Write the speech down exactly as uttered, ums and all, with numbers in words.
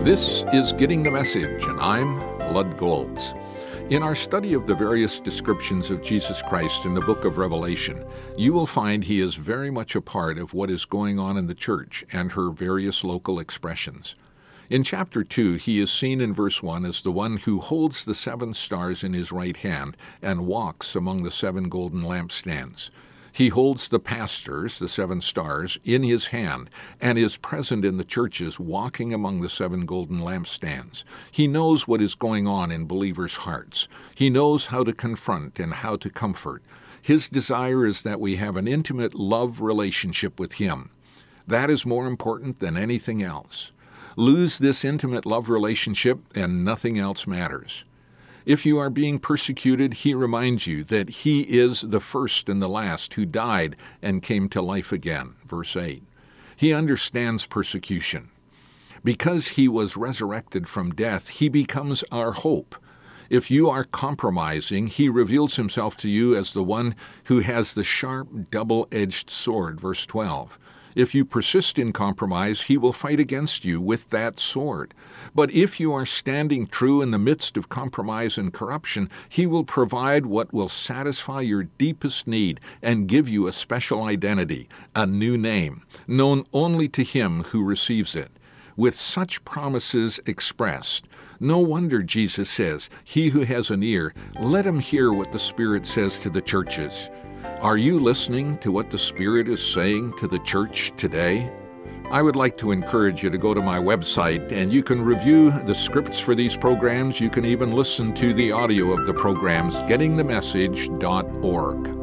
This is Getting the Message, and I'm Lud Golds. In our study of the various descriptions of Jesus Christ in the book of Revelation, you will find he is very much a part of what is going on in the church and her various local expressions. In chapter two, he is seen in verse one as the one who holds the seven stars in his right hand and walks among the seven golden lampstands. He holds the pastors, the seven stars, in his hand and is present in the churches walking among the seven golden lampstands. He knows what is going on in believers' hearts. He knows how to confront and how to comfort. His desire is that we have an intimate love relationship with him. That is more important than anything else. Lose this intimate love relationship and nothing else matters. If you are being persecuted, he reminds you that he is the first and the last who died and came to life again. Verse eight. He understands persecution. Because he was resurrected from death, he becomes our hope. If you are compromising, he reveals himself to you as the one who has the sharp, double-edged sword. Verse twelve. If you persist in compromise, he will fight against you with that sword. But if you are standing true in the midst of compromise and corruption, he will provide what will satisfy your deepest need and give you a special identity, a new name, known only to him who receives it. With such promises expressed, no wonder Jesus says, "He who has an ear, let him hear what the Spirit says to the churches." Are you listening to what the Spirit is saying to the church today? I would like to encourage you to go to my website, and you can review the scripts for these programs. You can even listen to the audio of the programs, getting the message dot org.